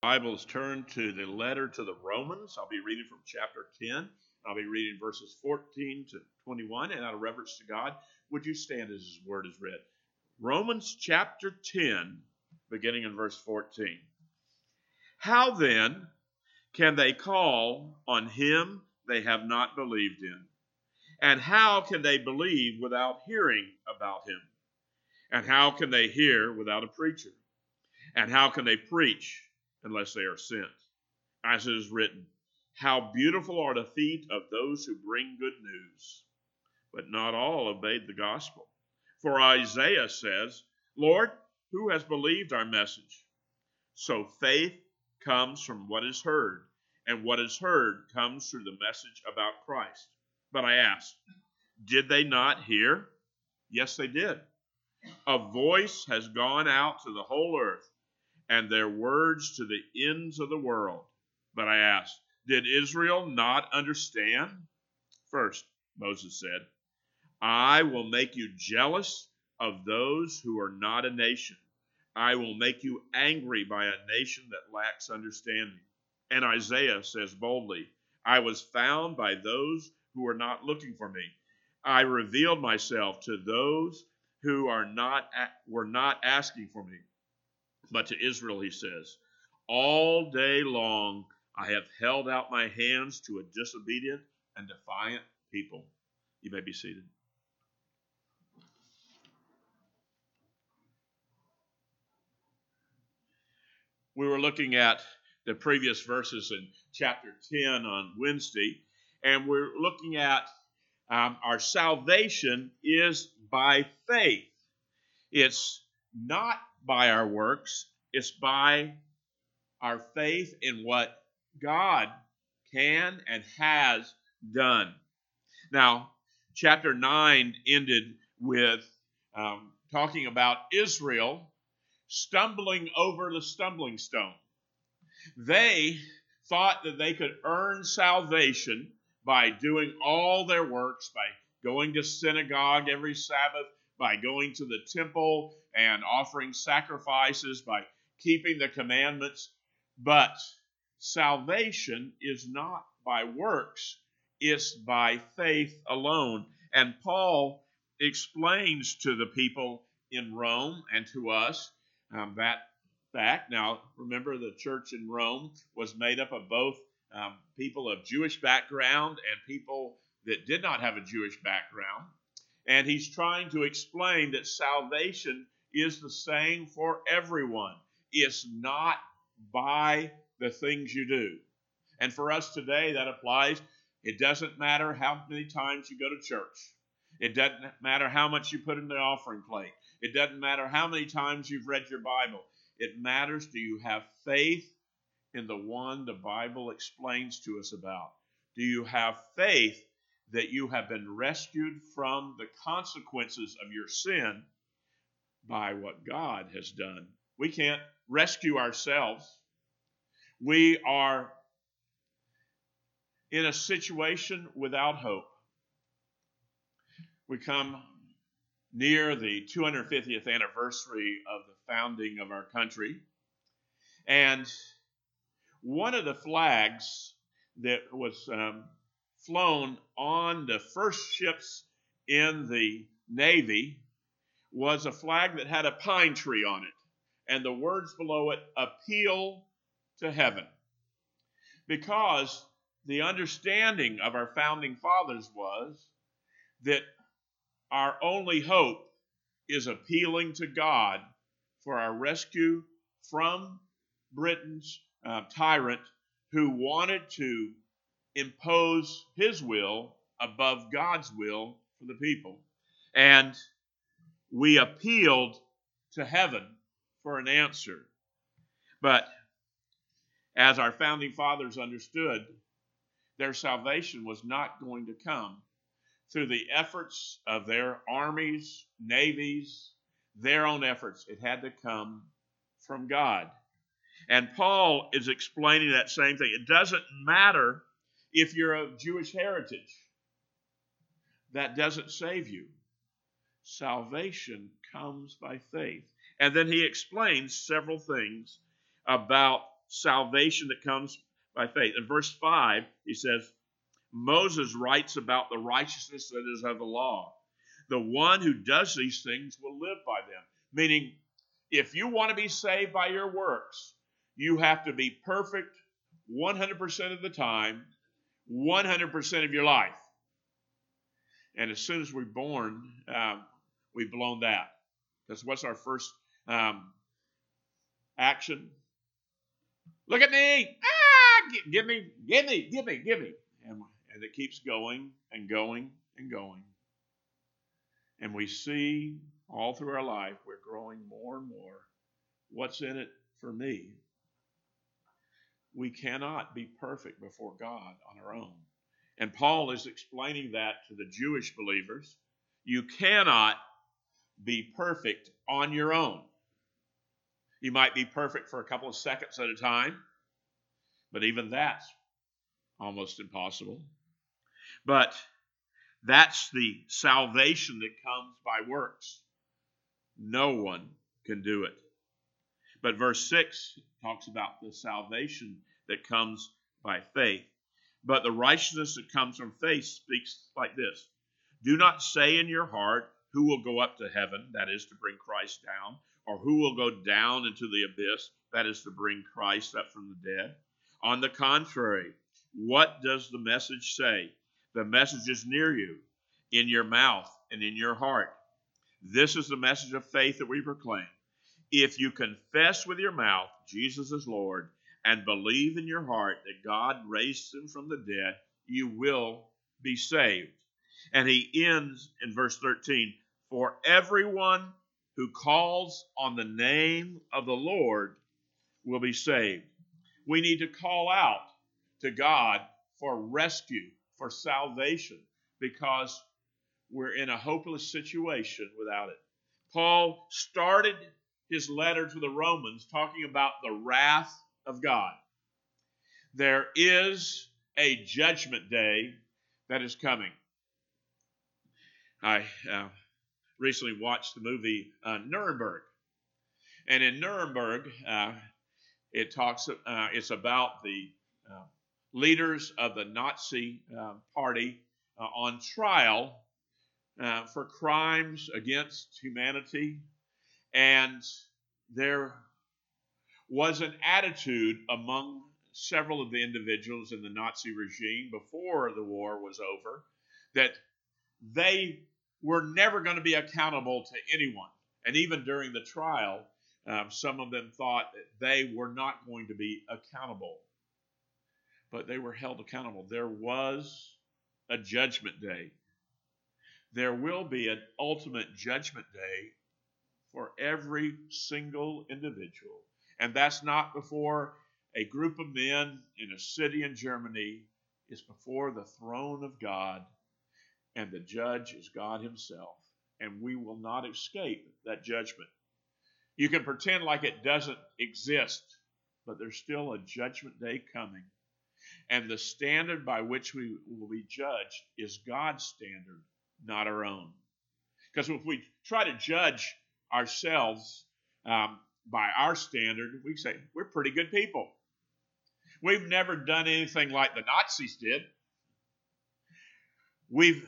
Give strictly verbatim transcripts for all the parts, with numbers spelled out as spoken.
Bibles turn to the letter to the Romans. I'll be reading from chapter ten. I'll be reading verses fourteen to twenty-one, and out of reverence to God, would you stand as His word is read? Romans chapter ten, beginning in verse fourteen. How then can they call on Him they have not believed in? And how can they believe without hearing about Him? And how can they hear without a preacher? And how can they preach unless they are sent? As it is written, how beautiful are the feet of those who bring good news. But not all obeyed the gospel. For Isaiah says, Lord, who has believed our message? So faith comes from what is heard, and what is heard comes through the message about Christ. But I ask, did they not hear? Yes, they did. A voice has gone out to the whole earth, and their words to the ends of the world. But I ask, did Israel not understand? First, Moses said, I will make you jealous of those who are not a nation. I will make you angry by a nation that lacks understanding. And Isaiah says boldly, I was found by those who were not looking for me. I revealed myself to those who are not were not asking for me. But to Israel he says, all day long I have held out my hands to a disobedient and defiant people. You may be seated. We were looking at the previous verses in chapter ten on Wednesday, and we're looking at um, our salvation is by faith. It's not by our works. It's by our faith in what God can and has done. Now, chapter nine ended with um, talking about Israel stumbling over the stumbling stone. They thought that they could earn salvation by doing all their works, by going to synagogue every Sabbath, by going to the temple and offering sacrifices, by keeping the commandments. But salvation is not by works, it's by faith alone. And Paul explains to the people in Rome and to us um, that fact. Now, remember, the church in Rome was made up of both um, people of Jewish background and people that did not have a Jewish background. And he's trying to explain that salvation is the same for everyone. It's not by the things you do. And for us today, that applies. It doesn't matter how many times you go to church. It doesn't matter how much you put in the offering plate. It doesn't matter how many times you've read your Bible. It matters, do you have faith in the one the Bible explains to us about? Do you have faith that you have been rescued from the consequences of your sin by what God has done? We can't rescue ourselves. We are in a situation without hope. We come near the two hundred fiftieth anniversary of the founding of our country. And one of the flags that was um, flown on the first ships in the Navy was a flag that had a pine tree on it. And the words below it, appeal to heaven. Because the understanding of our founding fathers was that our only hope is appealing to God for our rescue from Britain's uh, tyrant who wanted to impose his will above God's will for the people. And we appealed to heaven for an answer. But as our founding fathers understood, their salvation was not going to come through the efforts of their armies, navies, their own efforts. It had to come from God. And Paul is explaining that same thing. It doesn't matter if you're of Jewish heritage. That doesn't save you. Salvation comes by faith. And then he explains several things about salvation that comes by faith. In verse five, he says, Moses writes about the righteousness that is of the law. The one who does these things will live by them. Meaning, if you want to be saved by your works, you have to be perfect one hundred percent of the time, one hundred percent of your life. And as soon as we're born, um, we've blown that. Because what's our first um, action? Look at me! Ah, give, give me, give me, give me, give me. And, and it keeps going and going and going. And we see all through our life, we're growing more and more. What's in it for me? We cannot be perfect before God on our own. And Paul is explaining that to the Jewish believers. You cannot be perfect on your own. You might be perfect for a couple of seconds at a time, but even that's almost impossible. But that's the salvation that comes by works. No one can do it. But verse six talks about the salvation that comes by faith. But the righteousness that comes from faith speaks like this. Do not say in your heart, who will go up to heaven, that is to bring Christ down, or who will go down into the abyss, that is to bring Christ up from the dead. On the contrary, what does the message say? The message is near you, in your mouth and in your heart. This is the message of faith that we proclaim. If you confess with your mouth Jesus is Lord and believe in your heart that God raised him from the dead, you will be saved. And he ends in verse thirteen, for everyone who calls on the name of the Lord will be saved. We need to call out to God for rescue, for salvation, because we're in a hopeless situation without it. Paul started his letter to the Romans talking about the wrath of God. There is a judgment day that is coming. I uh, recently watched the movie uh, Nuremberg. And in Nuremberg, uh, it talks. Uh, it's about the uh, leaders of the Nazi uh, party uh, on trial uh, for crimes against humanity. And there was an attitude among several of the individuals in the Nazi regime before the war was over that they were never going to be accountable to anyone. And even during the trial, um, some of them thought that they were not going to be accountable. But they were held accountable. There was a judgment day. There will be an ultimate judgment day for every single individual. And that's not before a group of men in a city in Germany. It's before the throne of God, and the judge is God himself. And we will not escape that judgment. You can pretend like it doesn't exist, but there's still a judgment day coming. And the standard by which we will be judged is God's standard, not our own. Because if we try to judge ourselves um, by our standard, we say, we're pretty good people. We've never done anything like the Nazis did. We've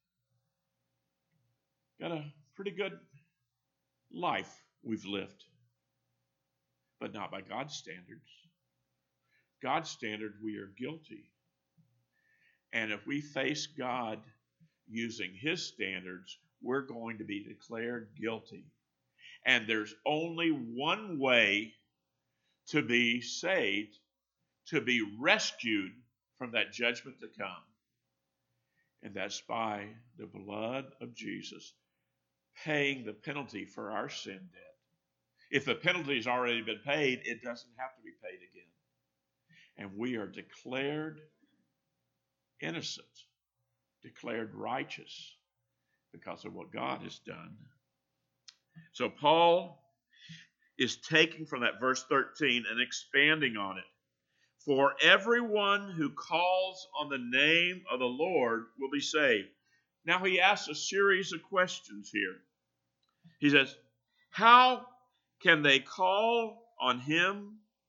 got a pretty good life we've lived, but not by God's standards. God's standard, we are guilty. And if we face God using his standards, we're going to be declared guilty. And there's only one way to be saved, to be rescued from that judgment to come. And that's by the blood of Jesus paying the penalty for our sin debt. If the penalty has already been paid, it doesn't have to be paid again. And we are declared innocent, declared righteous because of what God has done. So Paul is taking from that verse thirteen and expanding on it. For everyone who calls on the name of the Lord will be saved. Now he asks a series of questions here. He says, how can they call on him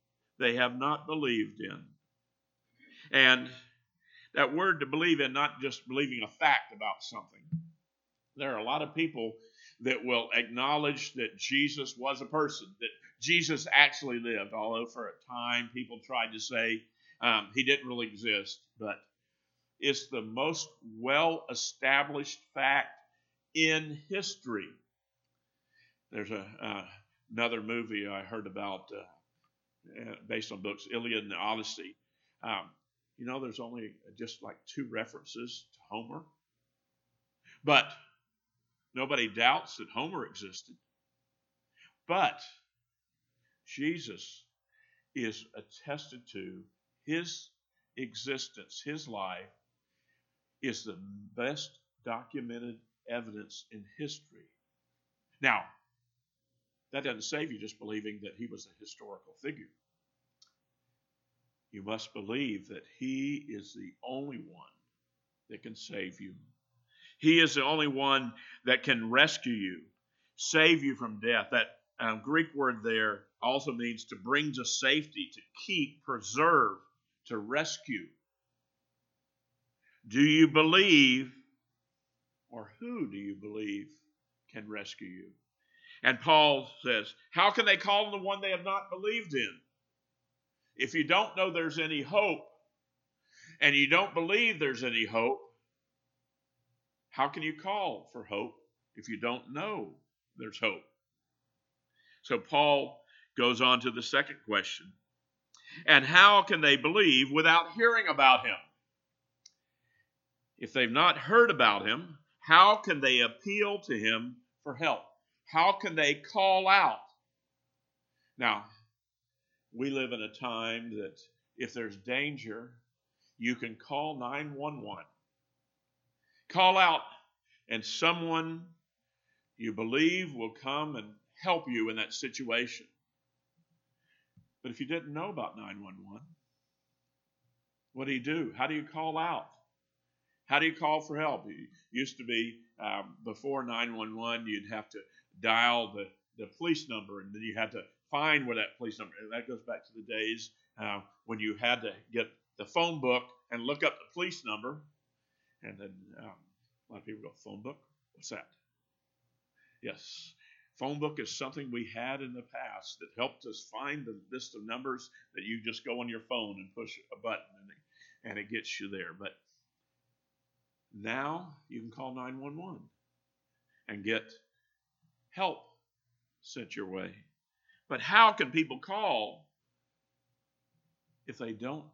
they have not believed in. And that word to believe in, not just believing a fact about something. There are a lot of people that will acknowledge that Jesus was a person, that Jesus actually lived, although for a time people tried to say um, he didn't really exist. But it's the most well-established fact in history. There's a uh, another movie I heard about uh, based on books, Iliad and the Odyssey. Um, you know, there's only just like two references to Homer. But nobody doubts that Homer existed. But Jesus is attested to. His existence, his life, is the best documented evidence in history. Now, that doesn't save you just believing that he was a historical figure. You must believe that he is the only one that can save you. He is the only one that can rescue you, save you from death. That um, Greek word there also means to bring to safety, to keep, preserve, to rescue. Do you believe, or who do you believe can rescue you? And Paul says, how can they call on the one they have not believed in? If you don't know there's any hope, and you don't believe there's any hope, how can you call for hope if you don't know there's hope? So Paul goes on to the second question. And how can they believe without hearing about him? If they've not heard about him, how can they appeal to him for help? How can they call out? Now, we live in a time that if there's danger, you can call nine one one. Call out, and someone you believe will come and help you in that situation. But if you didn't know about nine one one, what do you do? How do you call out? How do you call for help? It used to be um, before nine one one, you'd have to dial the, the police number, and then you had to find where that police number, and that goes back to the days uh, when you had to get the phone book and look up the police number. And then um, a lot of people go, phone book? What's that? Yes. Phone book is something we had in the past that helped us find the list of numbers that you just go on your phone and push a button and it, and it gets you there. But now you can call nine one one and get help sent your way. But how can people call if they don't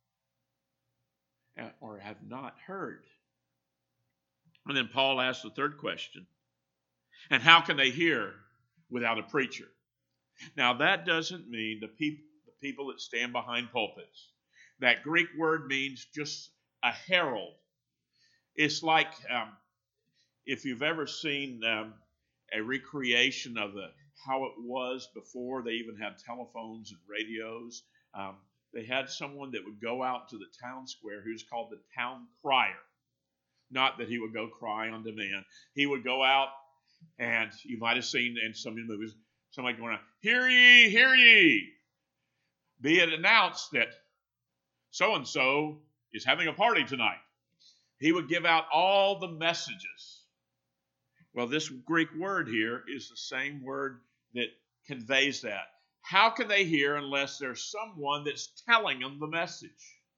or have not heard? And then Paul asks the third question. And how can they hear without a preacher? Now, that doesn't mean the, peop- the people that stand behind pulpits. That Greek word means just a herald. It's like um, if you've ever seen um, a recreation of the how it was before they even had telephones and radios. Um, they had someone that would go out to the town square who's called the town crier. Not that he would go cry on demand. He would go out, and you might have seen in some of the movies, somebody going out, hear ye, hear ye. Be it announced that so-and-so is having a party tonight. He would give out all the messages. Well, this Greek word here is the same word that conveys that. How can they hear unless there's someone that's telling them the message?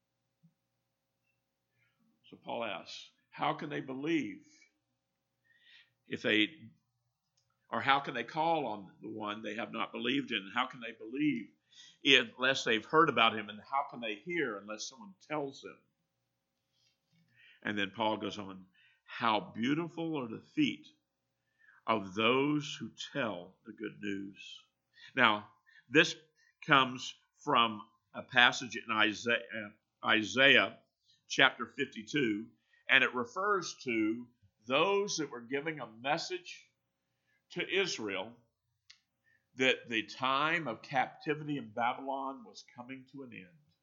So Paul asks, how can they believe if they, or how can they call on the one they have not believed in? How can they believe unless they've heard about him? And how can they hear unless someone tells them? And then Paul goes on, how beautiful are the feet of those who tell the good news. Now, this comes from a passage in Isaiah, Isaiah chapter fifty-two, and it refers to those that were giving a message to Israel that the time of captivity in Babylon was coming to an end.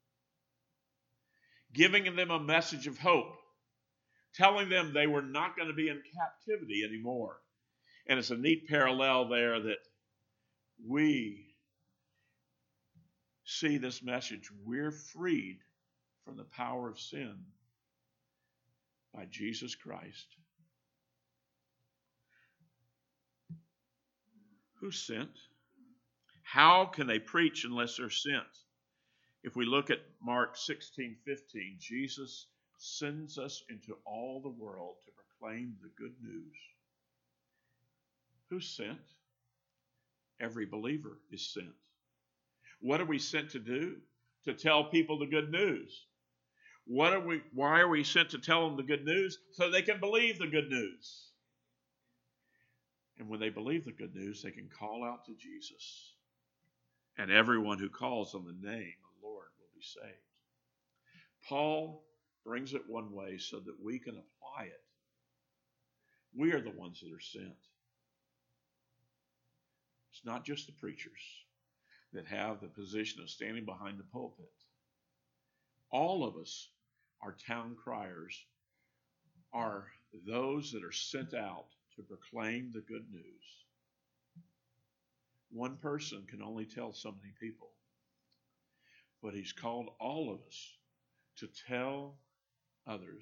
Giving them a message of hope, telling them they were not going to be in captivity anymore. And it's a neat parallel there that we see this message. We're freed from the power of sin by Jesus Christ. Who's sent? How can they preach unless they're sent? If we look at Mark sixteen fifteen, Jesus sends us into all the world to proclaim the good news. Who's sent? Every believer is sent. What are we sent to do? To tell people the good news. What are we? Why are we sent to tell them the good news? So they can believe the good news. And when they believe the good news, they can call out to Jesus. And everyone who calls on the name of the Lord will be saved. Paul brings it one way so that we can apply it. We are the ones that are sent. It's not just the preachers that have the position of standing behind the pulpit. All of us are town criers, are those that are sent out to proclaim the good news. One person can only tell so many people, but he's called all of us to tell others.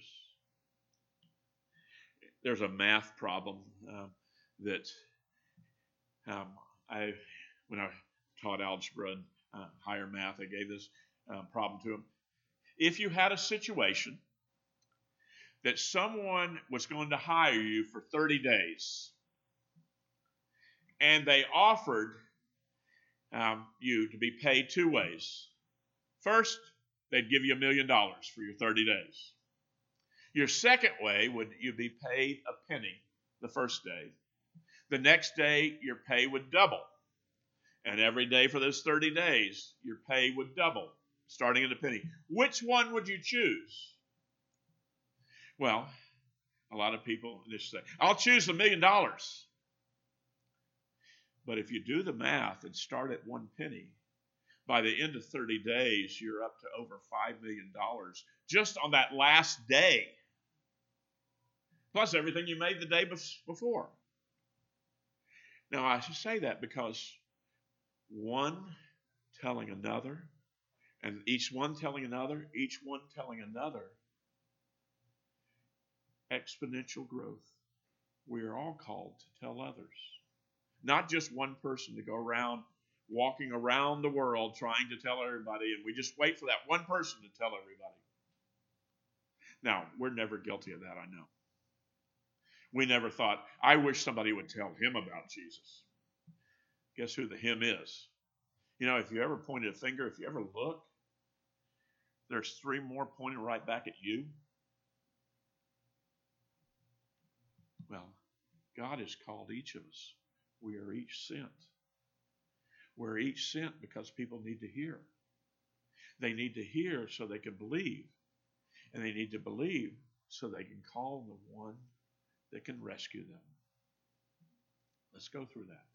There's a math problem uh, that um, I, when I taught algebra and uh, higher math, I gave this uh, problem to them. If you had a situation that someone was going to hire you for thirty days, and they offered um, you to be paid two ways. First, they'd give you a million dollars for your thirty days. Your second way would you'd be paid a penny the first day. The next day, your pay would double. And every day for those thirty days, your pay would double, starting at a penny. Which one would you choose? Well, a lot of people just say, I'll choose a million dollars. But if you do the math and start at one penny, by the end of thirty days, you're up to over five million dollars just on that last day, plus everything you made the day before. Now, I should say that because one telling another, and each one telling another, each one telling another, exponential growth. We are all called to tell others. Not just one person to go around walking around the world trying to tell everybody, and we just wait for that one person to tell everybody. Now, we're never guilty of that, I know. We never thought, I wish somebody would tell him about Jesus. Guess who the him is? You know, if you ever pointed a finger, if you ever look, there's three more pointing right back at you. Well, God has called each of us. We are each sent. We're each sent because people need to hear. They need to hear so they can believe. And they need to believe so they can call on the one that can rescue them. Let's go through that.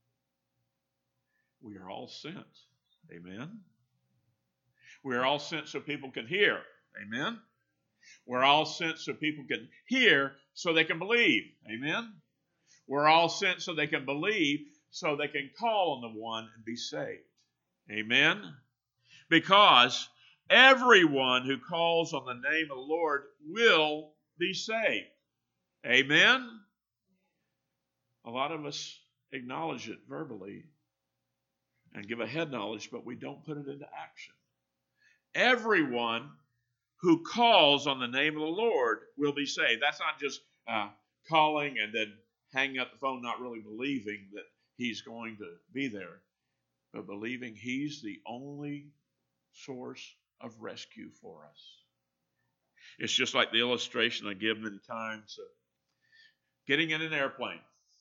We are all sent. Amen. We are all sent so people can hear. Amen. We're all sent so people can hear so they can believe. Amen. We're all sent so they can believe so they can call on the one and be saved. Amen. Because everyone who calls on the name of the Lord will be saved. Amen. A lot of us acknowledge it verbally and give a head knowledge, but we don't put it into action. Everyone who calls on the name of the Lord will be saved. That's not just uh, calling and then hanging up the phone, not really believing that he's going to be there, but believing he's the only source of rescue for us. It's just like the illustration I give many times of getting in an airplane.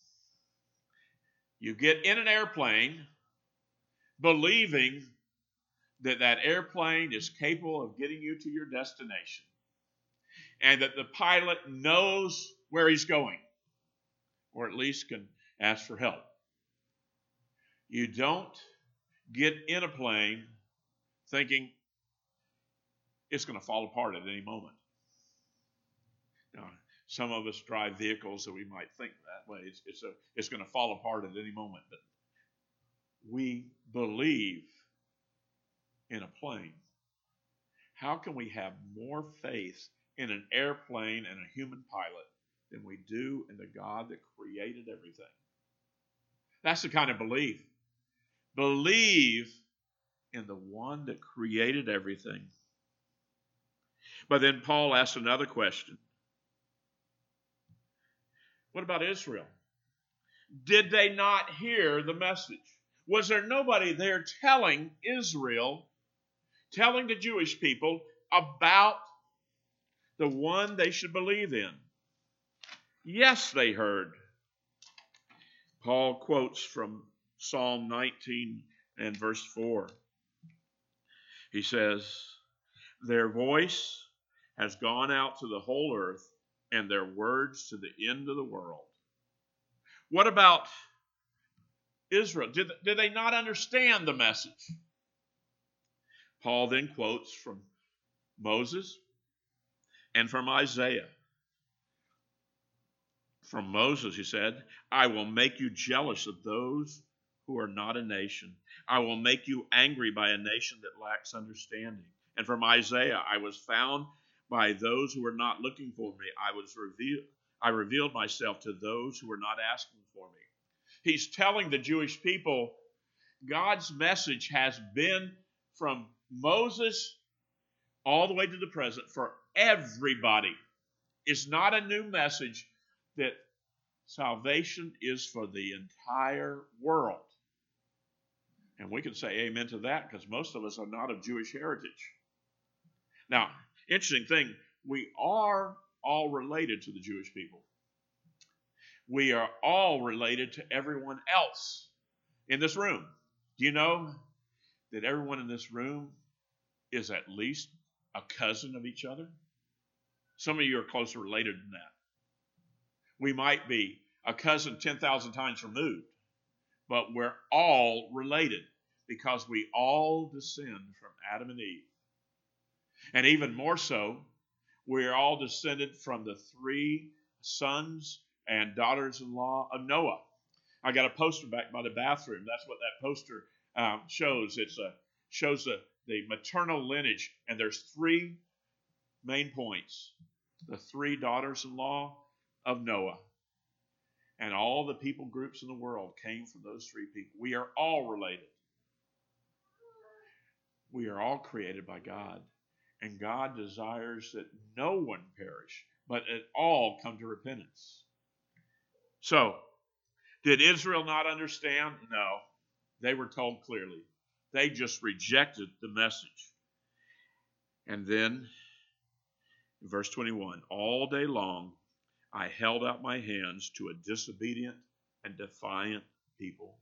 You get in an airplane believing that that airplane is capable of getting you to your destination and that the pilot knows where he's going, or at least can ask for help. You don't get in a plane thinking it's going to fall apart at any moment. Now, some of us drive vehicles that we might think that way. It's, it's, a, it's going to fall apart at any moment. But we believe in a plane? How can we have more faith in an airplane and a human pilot than we do in the God that created everything? That's the kind of belief. Believe in the one that created everything. But then Paul asked another question. What about Israel? Did they not hear the message? Was there nobody there telling Israel, telling the Jewish people about the one they should believe in? Yes, they heard. Paul quotes from Psalm nineteen and verse four. He says, their voice has gone out to the whole earth, and their words to the end of the world. What about Israel? Did, did they not understand the message? Paul then quotes from Moses and from Isaiah. From Moses, he said, I will make you jealous of those who are not a nation. I will make you angry by a nation that lacks understanding. And from Isaiah, I was found by those who were not looking for me. I was revealed. I revealed myself to those who were not asking for me. He's telling the Jewish people, God's message has been from Moses all the way to the present for everybody. It's not a new message that salvation is for the entire world. And we can say amen to that because most of us are not of Jewish heritage. Now, interesting thing, we are all related to the Jewish people. We are all related to everyone else in this room. Do you know that everyone in this room is at least a cousin of each other? Some of you are closer related than that. We might be a cousin ten thousand times removed, but we're all related because we all descend from Adam and Eve. And even more so, we are all descended from the three sons and daughters-in-law of Noah. I got a poster back by the bathroom. That's what that poster um, shows. It shows the, the maternal lineage, and there's three main points. The three daughters-in-law of Noah. And all the people groups in the world came from those three people. We are all related. We are all created by God. And God desires that no one perish, but that all come to repentance. So, did Israel not understand? No. They were told clearly. They just rejected the message. And then, in verse twenty-one, all day long, I held out my hands to a disobedient and defiant people.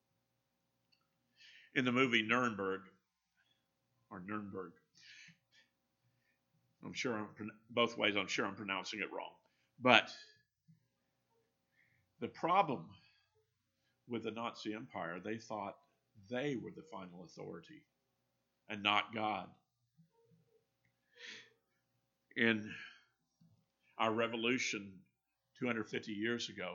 In the movie Nuremberg, or Nuremberg, I'm sure I'm, both ways I'm sure I'm pronouncing it wrong. But the problem with the Nazi Empire, they thought they were the final authority and not God. In our revolution two hundred fifty years ago,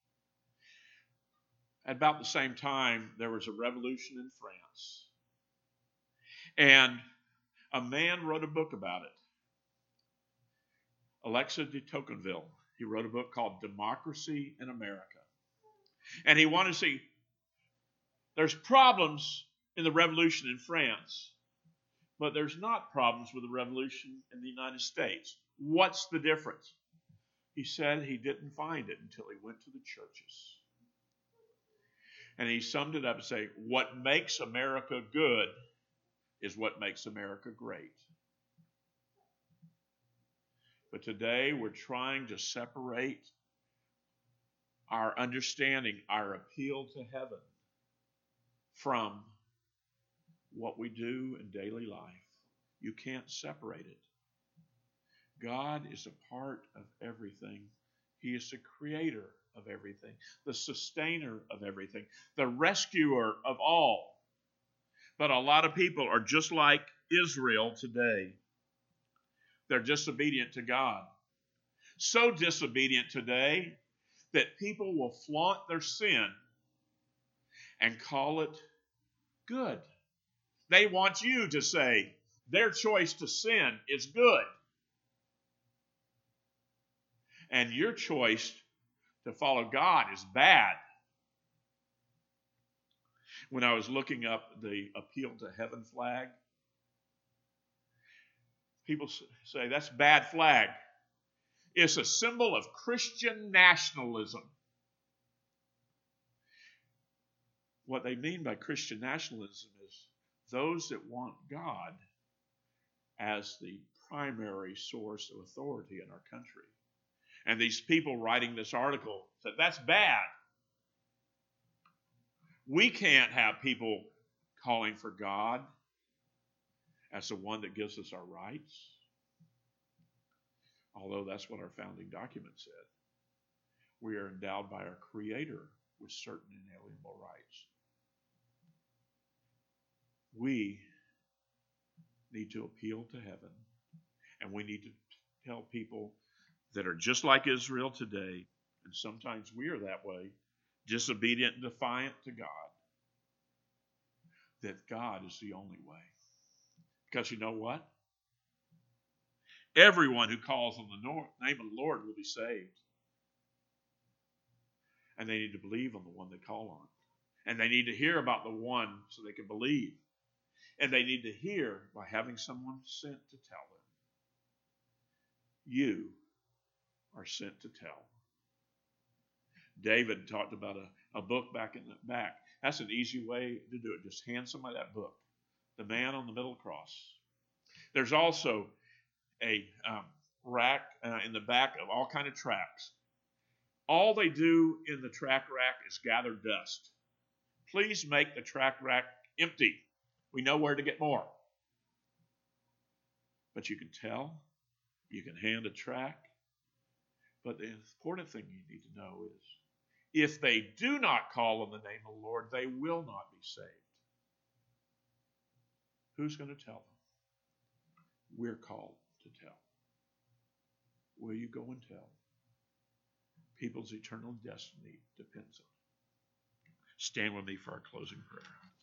at about the same time, there was a revolution in France. And a man wrote a book about it. Alexis de Tocqueville. He wrote a book called Democracy in America. And he wanted to see, there's problems in the revolution in France, but there's not problems with the revolution in the United States. What's the difference? He said he didn't find it until he went to the churches. And he summed it up and said, what makes America good is what makes America great. But today we're trying to separate our understanding, our appeal to heaven, from what we do in daily life. You can't separate it. God is a part of everything. He is the creator of everything, the sustainer of everything, the rescuer of all. But a lot of people are just like Israel today. They're disobedient to God. So disobedient today that people will flaunt their sin and call it good. They want you to say their choice to sin is good. And your choice to follow God is bad. When I was looking up the Appeal to Heaven flag, people say that's bad flag. It's a symbol of Christian nationalism. What they mean by Christian nationalism is those that want God as the primary source of authority in our country. And these people writing this article said, that's bad. We can't have people calling for God as the one that gives us our rights. Although that's what our founding document said. We are endowed by our Creator with certain inalienable rights. We need to appeal to heaven, and we need to tell people that are just like Israel today, and sometimes we are that way, disobedient and defiant to God, that God is the only way. Because you know what? Everyone who calls on the name of the Lord will be saved. And they need to believe on the one they call on. And they need to hear about the one so they can believe. And they need to hear by having someone sent to tell them. You are sent to tell. David talked about a, a book back in the back. That's an easy way to do it. Just hand somebody that book. The Man on the Middle Cross. There's also a um, rack uh, in the back of all kind of tracts. All they do in the track rack is gather dust. Please make the track rack empty. We know where to get more. But you can tell, you can hand a track. But the important thing you need to know is, if they do not call on the name of the Lord, they will not be saved. Who's going to tell them? We're called to tell. Will you go and tell? People's eternal destiny depends on it. Stand with me for our closing prayer.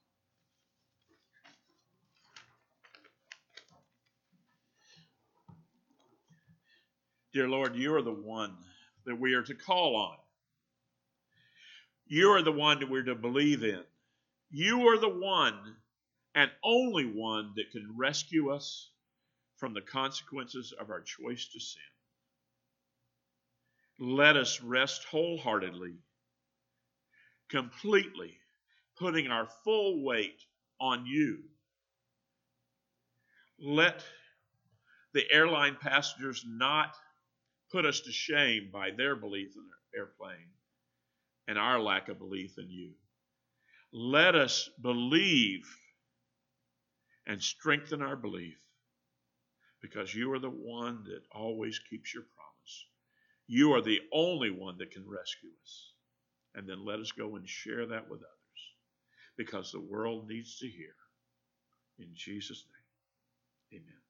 Dear Lord, you are the one that we are to call on. You are the one that we're to believe in. You are the one and only one that can rescue us from the consequences of our choice to sin. Let us rest wholeheartedly, completely, putting our full weight on you. Let the airline passengers not put us to shame by their belief in their airplane and our lack of belief in you. Let us believe and strengthen our belief, because you are the one that always keeps your promise. You are the only one that can rescue us. And then let us go and share that with others, because the world needs to hear. In Jesus' name, amen.